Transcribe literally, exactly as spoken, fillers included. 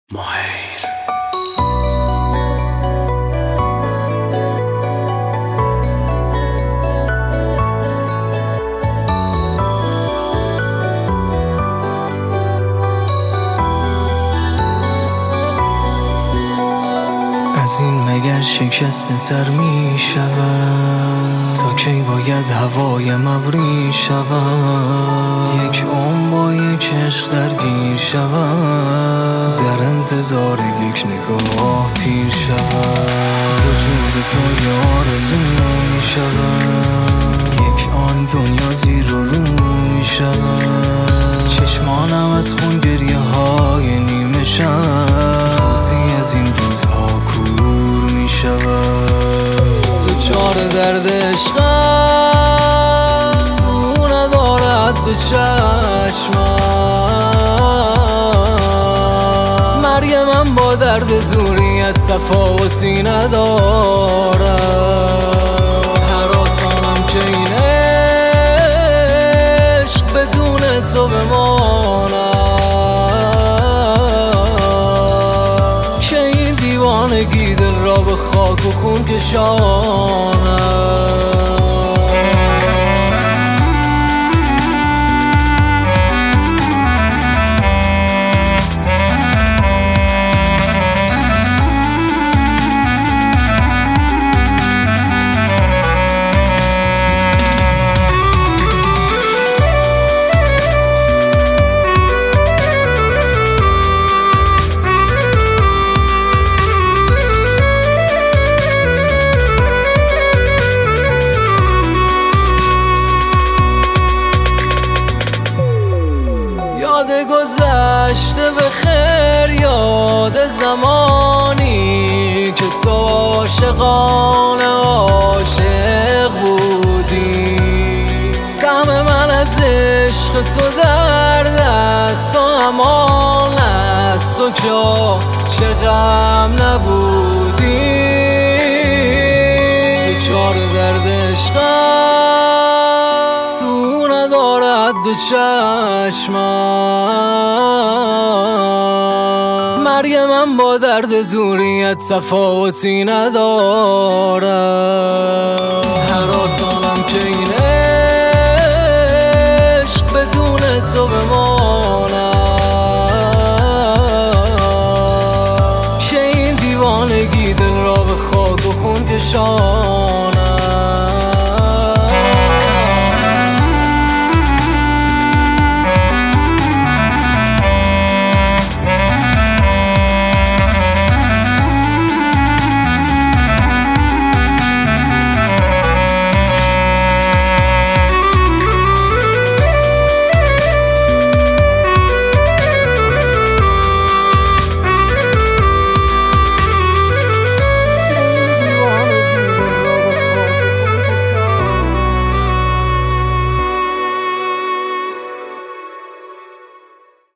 مهیر از این مگر شکسته تر می شود؟ تا کی باید هوای ابری شود؟ یک عمر با یک عشق درگیر شود، در انتظار یک نگاه پیر شود. وجود تو یه آرزو می شود، یک آن دنیا زیر و رو می شود. چشمانم از خون گریه های نیمه شب، روزی از این روزها کور می شود. دوچار درد عشقم، سو ندارد دو چشمم. مرگم با درد دوریت تفاوتی ندارد. هراسانم که این عشق بدون تو بماند، که این دیوانگی دل را به خاک و خون کشاند. یاد گذشته به خیر، یاد زمانی که تو عاشقانه عاشق بودی. سهم من از عشق تو در دست و امان است، تو که چه غم نبودی. دوچار درد عشقم، سو ندارد دو چشمم. مرگ من با درد دوریت تفاوتی ندارد. هراسانم که این عشق بدون تو بماند، که این دیوانگی دل را به خاک و خون کشاند.